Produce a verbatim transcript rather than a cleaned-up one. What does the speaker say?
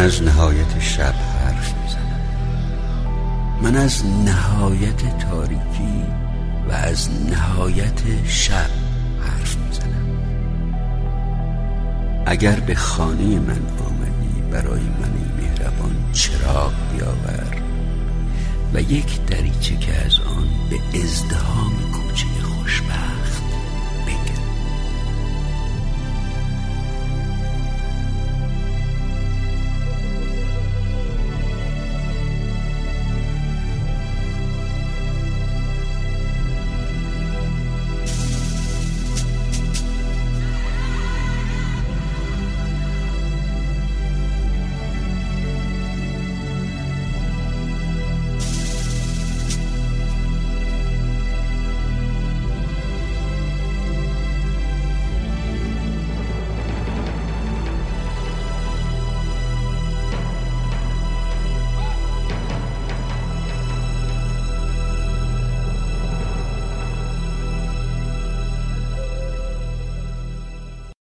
از نهایت شب حرف میزنم. من از نهایت تاریکی و از نهایت شب حرف میزنم. اگر به خانه من آمدی برای من مهربان چراغ بیاور و یک دریچه که از آن به ازدحام کوچه خوشبخت